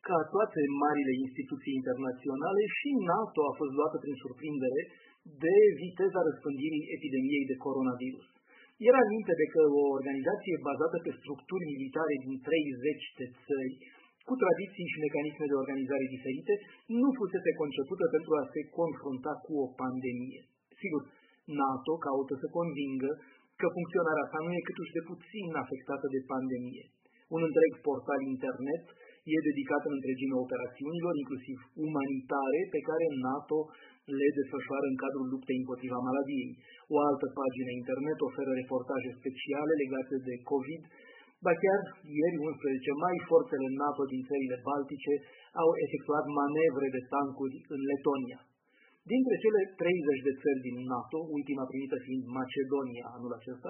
Ca toate marile instituții internaționale, și NATO a fost luată prin surprindere de viteza răspândirii epidemiei de coronavirus. Era limpede că o organizație bazată pe structuri militare din 30 de țări, cu tradiții și mecanisme de organizare diferite, nu fusese concepută pentru a se confrunta cu o pandemie. Sigur, NATO caută să convingă că funcționarea sa nu e câtuși de puțin afectată de pandemie. Un întreg portal internet e dedicat în întregime operațiunilor, inclusiv umanitare, pe care NATO le desfășoară în cadrul luptei împotriva maladiei. O altă pagină internet oferă reportaje speciale legate de COVID, ba chiar ieri, 11 mai, forțele NATO din țările baltice au efectuat manevre de tancuri în Letonia. Dintre cele 30 de țări din NATO, ultima primită fiind Macedonia anul acesta,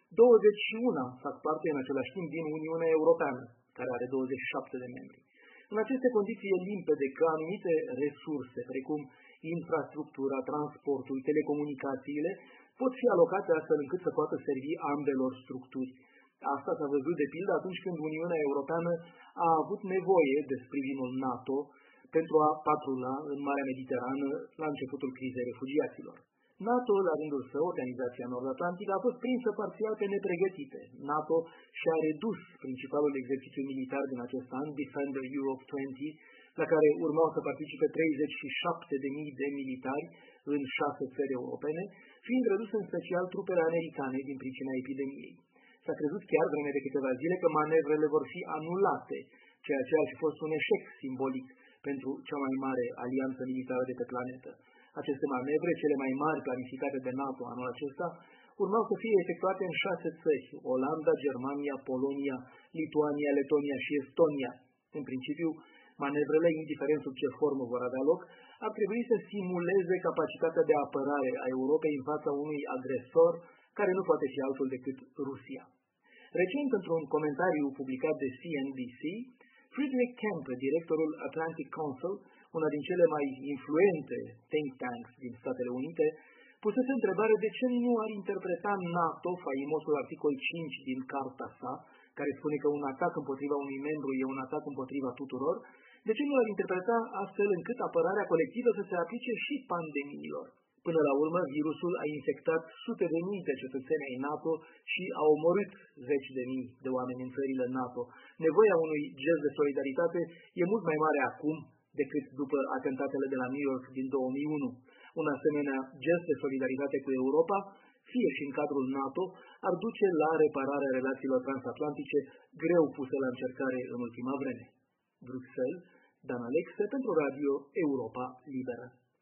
21 fac parte în același timp din Uniunea Europeană, care are 27 de membri. În aceste condiții e limpede că anumite resurse, precum infrastructura, transportul, telecomunicațiile, pot fi alocate astfel încât să poată servi ambelor structuri. Asta s-a văzut de pildă atunci când Uniunea Europeană a avut nevoie de sprijinul NATO pentru a patrula în Marea Mediterană la începutul crizei refugiaților. NATO, la rândul său, Organizația Nord-Atlantică, a fost prinsă parțial pe nepregătite. NATO și-a redus principalul exercițiu militar din acest an, Defender Europe 20, la care urmau să participe 37.000 de militari în 6 țări europene, fiind reduse în special trupele americane din pricina epidemiei. S-a crezut chiar vreme de câteva zile că manevrele vor fi anulate, ceea ce ar fi fost un eșec simbolic pentru cea mai mare alianță militară de pe planetă. Aceste manevre, cele mai mari planificate de NATO anul acesta, urmau să fie efectuate în 6 țări: Olanda, Germania, Polonia, Lituania, Letonia și Estonia. În principiu, manevrele, indiferent sub ce formă vor avea loc, ar trebui să simuleze capacitatea de apărare a Europei în fața unui agresor care nu poate fi altul decât Rusia. Recent, într-un comentariu publicat de CNBC, Frederick Kempe, directorul Atlantic Council, una din cele mai influente think tanks din Statele Unite, pusese întrebare de ce nu ar interpreta NATO faimosul articol 5 din carta sa, care spune că un atac împotriva unui membru e un atac împotriva tuturor, de ce nu ar interpreta astfel încât apărarea colectivă să se aplice și pandemiilor. Până la urmă, virusul a infectat sute de mii de cetățeni ai NATO și a omorât 10.000 de oameni în țările NATO. Nevoia unui gest de solidaritate e mult mai mare acum decât după atentatele de la New York din 2001. Un asemenea gest de solidaritate cu Europa, fie și în cadrul NATO, ar duce la repararea relațiilor transatlantice greu puse la încercare în ultima vreme. Bruxelles, Dan Alexe, pentru Radio Europa Liberă.